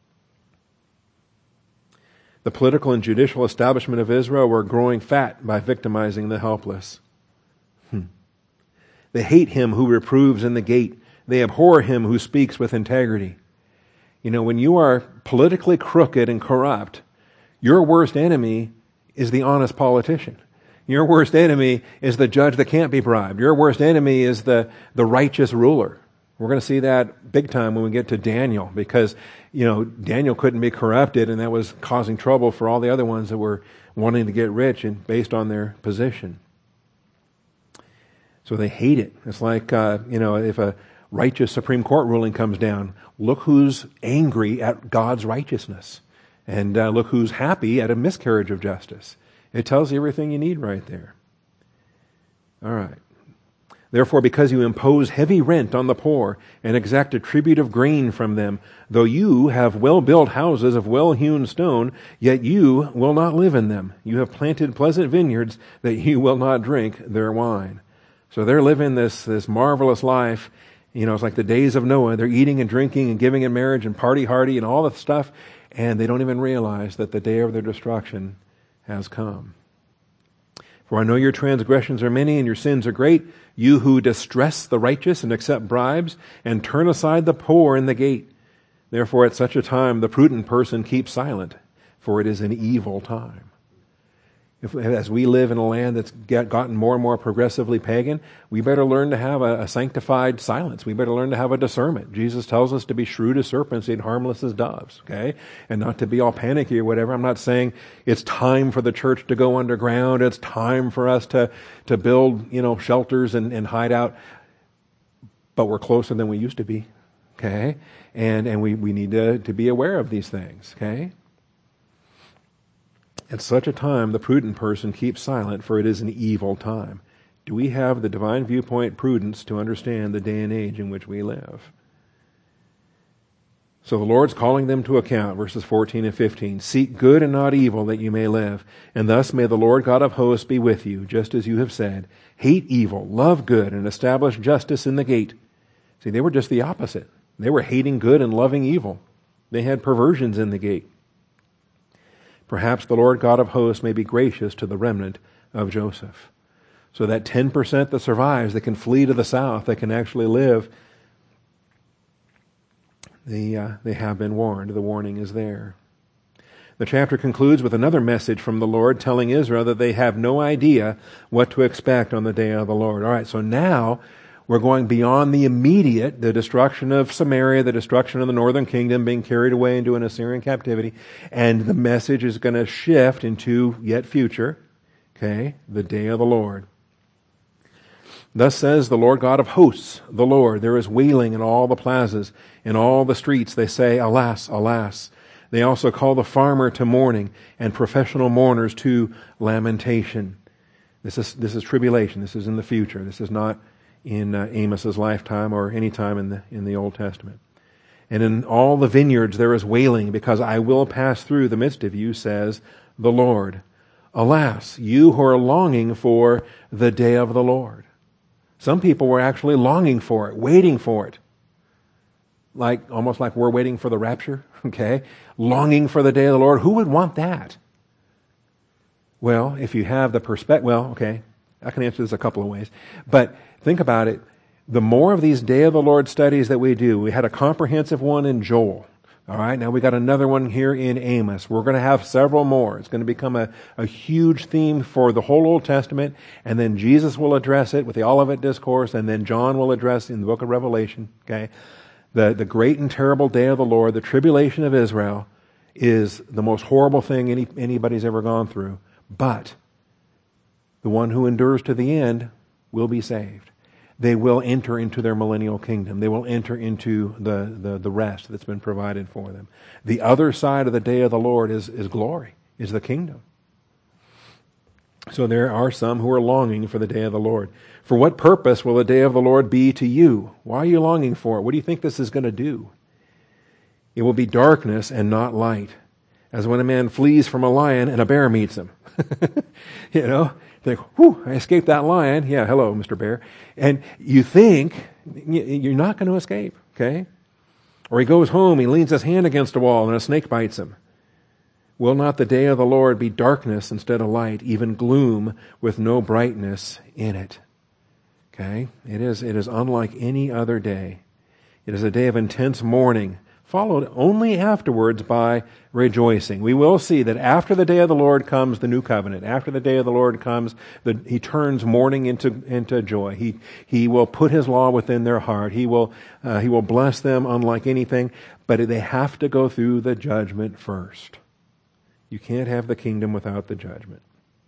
The political and judicial establishment of Israel were growing fat by victimizing the helpless. They hate him who reproves in the gate. They abhor him who speaks with integrity. You know, when you are politically crooked and corrupt, your worst enemy is the honest politician. Your worst enemy is the judge that can't be bribed. Your worst enemy is the righteous ruler. We're going to see that big time when we get to Daniel, because, Daniel couldn't be corrupted, and that was causing trouble for all the other ones that were wanting to get rich and based on their position. So they hate it. It's like, if a righteous Supreme Court ruling comes down, look who's angry at God's righteousness, and look who's happy at a miscarriage of justice. It tells you everything you need right there. All right. Therefore, because you impose heavy rent on the poor and exact a tribute of grain from them, though you have well-built houses of well-hewn stone, yet you will not live in them. You have planted pleasant vineyards that you will not drink their wine. So they're living this marvelous life. It's like the days of Noah. They're eating and drinking and giving in marriage and party hardy and all that stuff, and they don't even realize that the day of their destruction has come. For I know your transgressions are many and your sins are great, you who distress the righteous and accept bribes and turn aside the poor in the gate. Therefore at such a time the prudent person keeps silent, for it is an evil time. As we live in a land that's gotten more and more progressively pagan, we better learn to have a sanctified silence. We better learn to have a discernment. Jesus tells us to be shrewd as serpents and harmless as doves, okay? And not to be all panicky or whatever. I'm not saying it's time for the church to go underground. It's time for us to build, shelters and hide out. But we're closer than we used to be, okay? And we need to be aware of these things, okay? At such a time, the prudent person keeps silent, for it is an evil time. Do we have the divine viewpoint prudence to understand the day and age in which we live? So the Lord's calling them to account, verses 14 and 15. Seek good and not evil, that you may live. And thus may the Lord God of hosts be with you, just as you have said. Hate evil, love good, and establish justice in the gate. See, they were just the opposite. They were hating good and loving evil. They had perversions in the gate. Perhaps the Lord God of hosts may be gracious to the remnant of Joseph. So that 10% that survives, that can flee to the south, that can actually live, they have been warned. The warning is there. The chapter concludes with another message from the Lord telling Israel that they have no idea what to expect on the day of the Lord. All right, so now we're going beyond the immediate, the destruction of Samaria, the destruction of the northern kingdom, being carried away into an Assyrian captivity, and the message is going to shift into yet future, okay, the day of the Lord. Thus says the Lord God of hosts, the Lord, there is wailing in all the plazas, in all the streets. They say, alas, alas. They also call the farmer to mourning and professional mourners to lamentation. This is tribulation. This is in the future. This is not in Amos's lifetime or any time in the Old Testament. And in all the vineyards there is wailing, because I will pass through the midst of you, says the Lord. Alas, you who are longing for the day of the Lord. Some people were actually longing for it, waiting for it. Almost like we're waiting for the rapture, okay? Longing for the day of the Lord. Who would want that? Well, if you have the perspective, okay, I can answer this a couple of ways. But think about it. The more of these Day of the Lord studies that we do, we had a comprehensive one in Joel. All right, now we got another one here in Amos. We're going to have several more. It's going to become a huge theme for the whole Old Testament, and then Jesus will address it with the Olivet Discourse, and then John will address in the book of Revelation, okay? The great and terrible day of the Lord, the tribulation of Israel, is the most horrible thing anybody's ever gone through. But the one who endures to the end will be saved. They will enter into their millennial kingdom. They will enter into the rest that's been provided for them. The other side of the day of the Lord is glory, is the kingdom. So there are some who are longing for the day of the Lord. For what purpose will the day of the Lord be to you? Why are you longing for it? What do you think this is going to do? It will be darkness and not light, as when a man flees from a lion and a bear meets him. You know? Think, whew, I escaped that lion. Yeah, hello, Mr. Bear. And you think you're not going to escape, okay? Or he goes home, he leans his hand against a wall, and a snake bites him. Will not the day of the Lord be darkness instead of light, even gloom with no brightness in it? Okay? It is unlike any other day. It is a day of intense mourning, followed only afterwards by rejoicing. We will see that after the day of the Lord comes the new covenant. After the day of the Lord comes, he turns mourning into joy. He will put his law within their heart. He will bless them unlike anything, but they have to go through the judgment first. You can't have the kingdom without the judgment.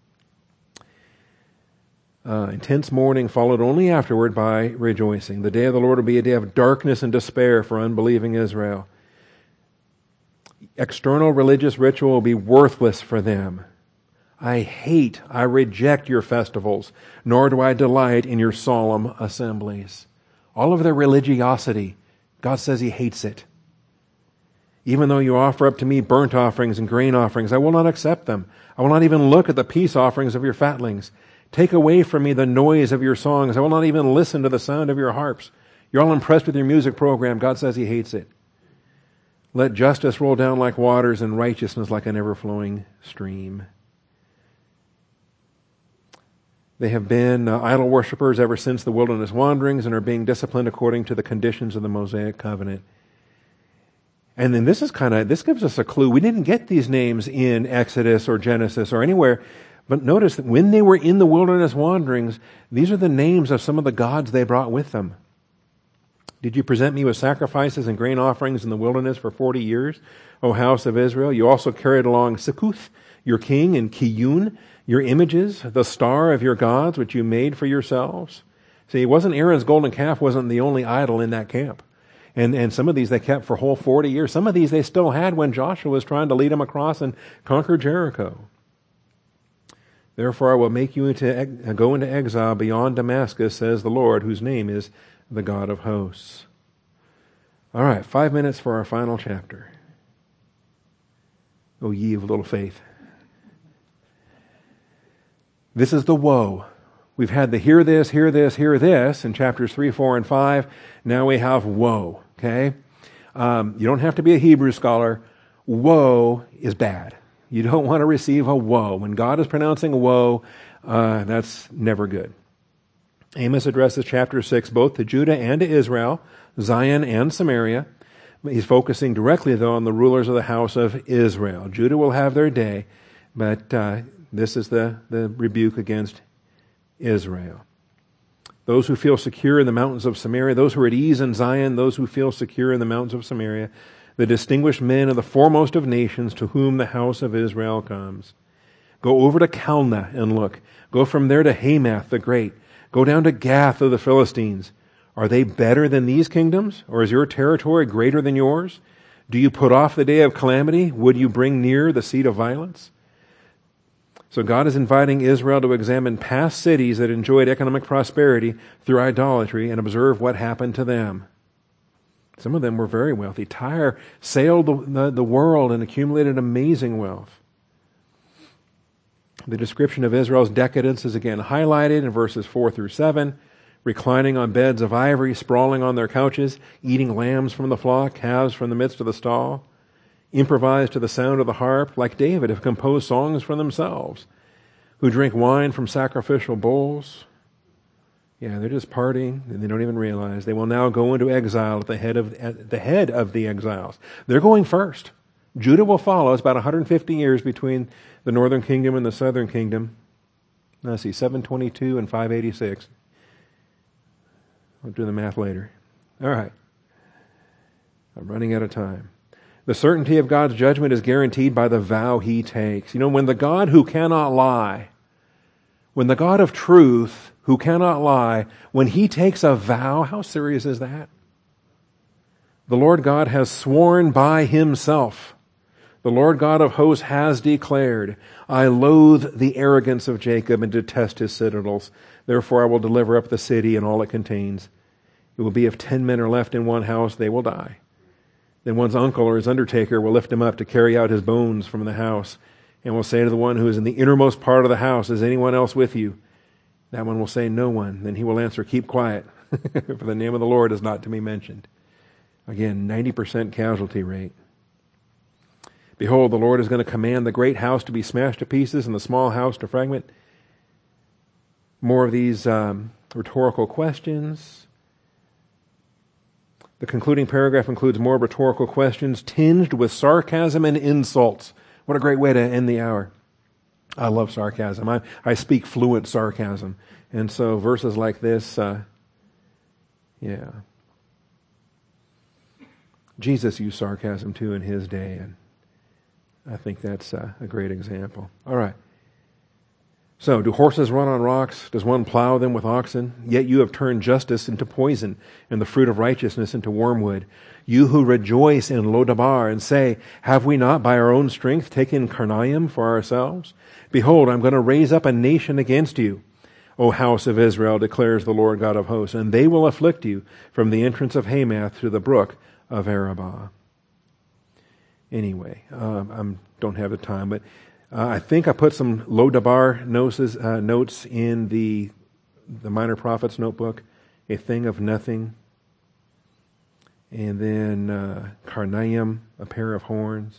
Intense mourning followed only afterward by rejoicing. The day of the Lord will be a day of darkness and despair for unbelieving Israel. External religious ritual will be worthless for them. I reject your festivals, nor do I delight in your solemn assemblies. All of their religiosity, God says He hates it. Even though you offer up to me burnt offerings and grain offerings, I will not accept them. I will not even look at the peace offerings of your fatlings. Take away from me the noise of your songs. I will not even listen to the sound of your harps. You're all impressed with your music program. God says He hates it. Let justice roll down like waters and righteousness like an ever-flowing stream. They have been idol worshippers ever since the wilderness wanderings and are being disciplined according to the conditions of the Mosaic covenant. And then this gives us a clue. We didn't get these names in Exodus or Genesis or anywhere. But notice that when they were in the wilderness wanderings, these are the names of some of the gods they brought with them. Did you present me with sacrifices and grain offerings in the wilderness for 40 years, O house of Israel? You also carried along Sikkuth, your king, and Kiyun, your images, the star of your gods, which you made for yourselves. See, Aaron's golden calf wasn't the only idol in that camp. And some of these they kept for whole 40 years. Some of these they still had when Joshua was trying to lead them across and conquer Jericho. Therefore I will make you go into exile beyond Damascus, says the Lord, whose name is the God of hosts. All right, 5 minutes for our final chapter. O ye of little faith. This is the woe. We've had the hear this, hear this, hear this in chapters 3, 4, and 5. Now we have woe, okay? You don't have to be a Hebrew scholar. Woe is bad. You don't want to receive a woe. When God is pronouncing a woe, that's never good. Amos addresses chapter 6 both to Judah and to Israel, Zion and Samaria. He's focusing directly, though, on the rulers of the house of Israel. Judah will have their day, but this is the rebuke against Israel. Those who feel secure in the mountains of Samaria, those who are at ease in Zion, those who feel secure in the mountains of Samaria, the distinguished men of the foremost of nations to whom the house of Israel comes. Go over to Calneh and look. Go from there to Hamath the great. Go down to Gath of the Philistines. Are they better than these kingdoms? Or is your territory greater than yours? Do you put off the day of calamity? Would you bring near the seat of violence? So God is inviting Israel to examine past cities that enjoyed economic prosperity through idolatry and observe what happened to them. Some of them were very wealthy. Tyre sailed the world and accumulated amazing wealth. The description of Israel's decadence is again highlighted in verses 4 through 7. Reclining on beds of ivory, sprawling on their couches, eating lambs from the flock, calves from the midst of the stall. Improvised to the sound of the harp, like David, have composed songs for themselves. Who drink wine from sacrificial bowls. Yeah, they're just partying, and they don't even realize. They will now go into exile at the head of the exiles. They're going first. Judah will follow. It's about 150 years between the northern kingdom and the southern kingdom. Let's see, 722 and 586. I'll do the math later. All right. I'm running out of time. The certainty of God's judgment is guaranteed by the vow he takes. You know, when the God who cannot lie, when the God of truth who cannot lie, when he takes a vow, how serious is that? The Lord God has sworn by himself. The Lord God of hosts has declared, I loathe the arrogance of Jacob and detest his citadels. Therefore I will deliver up the city and all it contains. It will be if 10 men are left in one house, they will die. Then one's uncle or his undertaker will lift him up to carry out his bones from the house, and will say to the one who is in the innermost part of the house, is anyone else with you? That one will say, no one. Then he will answer, keep quiet, for the name of the Lord is not to be mentioned. Again, 90% casualty rate. Behold, the Lord is going to command the great house to be smashed to pieces and the small house to fragment. More of these rhetorical questions. The concluding paragraph includes more rhetorical questions tinged with sarcasm and insults. What a great way to end the hour. I love sarcasm. I speak fluent sarcasm. And so verses like this, Jesus used sarcasm too in his day, and I think that's a great example. All right. So, do horses run on rocks? Does one plow them with oxen? Yet you have turned justice into poison, and the fruit of righteousness into wormwood. You who rejoice in Lodabar and say, have we not by our own strength taken Karnaim for ourselves? Behold, I'm going to raise up a nation against you, O house of Israel, declares the Lord God of hosts, and they will afflict you from the entrance of Hamath to the brook of Arabah. Anyway, I don't have the time, but I think I put some Lodabar notes in the Minor Prophets notebook. A thing of nothing. And then Karnaim, a pair of horns.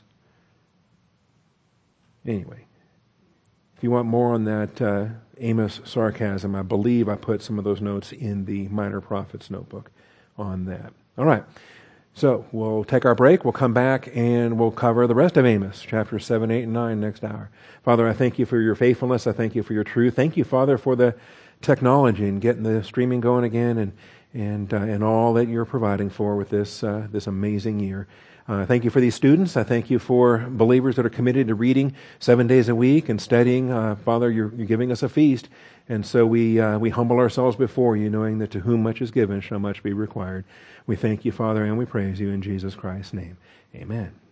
Anyway, if you want more on that Amos sarcasm, I believe I put some of those notes in the Minor Prophets notebook on that. All right. So we'll take our break, we'll come back, and we'll cover the rest of Amos, chapters 7, 8, and 9 next hour. Father, I thank you for your faithfulness. I thank you for your truth. Thank you, Father, for the technology and getting the streaming going again and all that you're providing for with this amazing year. Thank you for these students. I thank you for believers that are committed to reading 7 days a week and studying. Father, you're giving us a feast. And so we humble ourselves before you, knowing that to whom much is given shall much be required. We thank you, Father, and we praise you in Jesus Christ's name. Amen.